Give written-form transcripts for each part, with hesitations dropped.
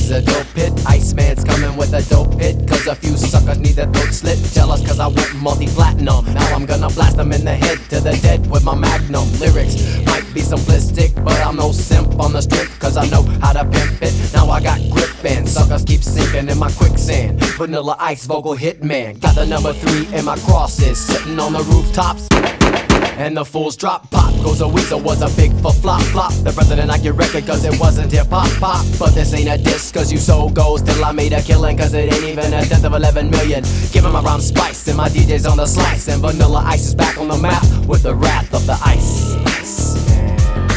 is a dope hit. Iceman's coming with a dope hit, cause a few suckers need their throat slit. Jealous cause I went multi-platinum. Now I'm gonna blast them in the head to the dead with my magnum. Lyrics might be simplistic, but I'm no simp on the strip, cause I know how to pimp it. Now I got grip and suckers keep sinking in my quicksand. Vanilla Ice vocal hitman. Got the number 3 in my crosses, sitting on the rooftops. And the fools drop. Pop goes a weasel, was a big for flop flop. The president like your record cause it wasn't hip hop pop. But this ain't a diss cause you so goes till I made a killing, cause it ain't even a tenth of 11 million. Giving my rhyme spice and my DJ's on the slice. And Vanilla Ice is back on the map with the wrath of the ice. Iceman.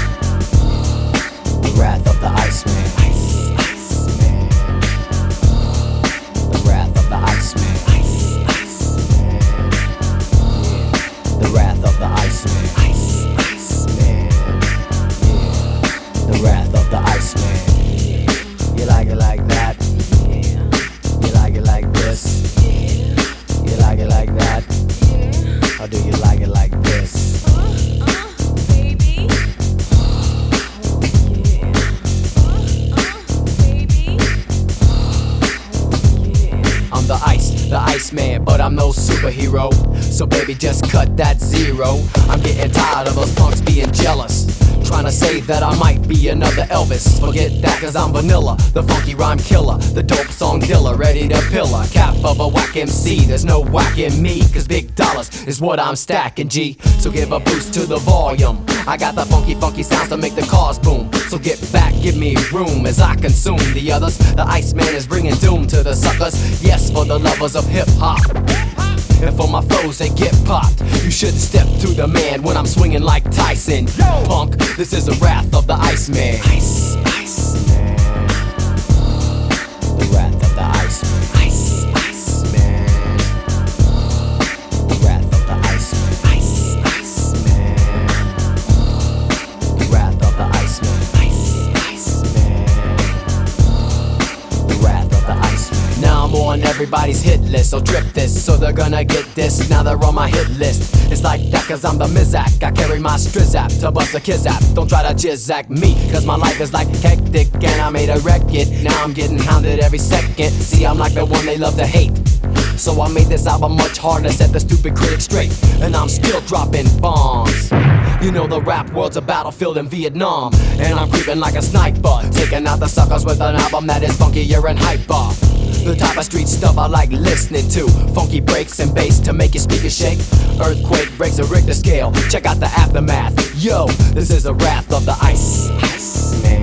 The wrath of the Iceman. Iceman. The wrath of the Iceman. The wrath of the Iceman. Iceman. Yeah. The wrath of the Iceman. You like it like that? You like it like this? You like it like that? Or do you like it like this? Baby. Baby. I'm the Iceman, but I'm no superhero. So baby, just cut that zero. I'm getting tired of those punks being jealous, trying to say that I might be another Elvis. Forget that cause I'm Vanilla, the funky rhyme killer, the dope song dealer, ready to pillar. Cap of a whack MC, there's no whack in me, cause big dollars is what I'm stacking, G. So give a boost to the volume. I got the funky sounds to make the cars boom. So get back, give me room as I consume the others. The Iceman is bringing doom to the suckers. Yes, for the lovers of hip hop. And for my foes, they get popped. You shouldn't step to the man when I'm swinging like Tyson. Punk, this is the wrath of the Iceman. Iceman. The wrath of the Iceman. Iceman. The wrath of the Iceman. Iceman. The wrath of the Iceman. Iceman. The wrath of the Iceman. Now I'm on everybody's hit list, so trip this, so they're gonna get this. Now they're on my hit list. It's like that cause I'm the Mizak. I carry my strizap to bust a kizap. Don't try to jizzack me, cause my life is like hectic and I made a record. Now I'm getting hounded every second. See, I'm like the one they love to hate. So I made this album much harder, set the stupid critics straight. And I'm still dropping bombs. You know the rap world's a battlefield in Vietnam, and I'm creeping like a sniper, taking out the suckers with an album that is funkier and hyper. The type of street stuff I like listening to. Funky breaks and bass to make your speakers shake. Earthquake breaks a Richter scale. Check out the aftermath. Yo, this is the wrath of the Iceman.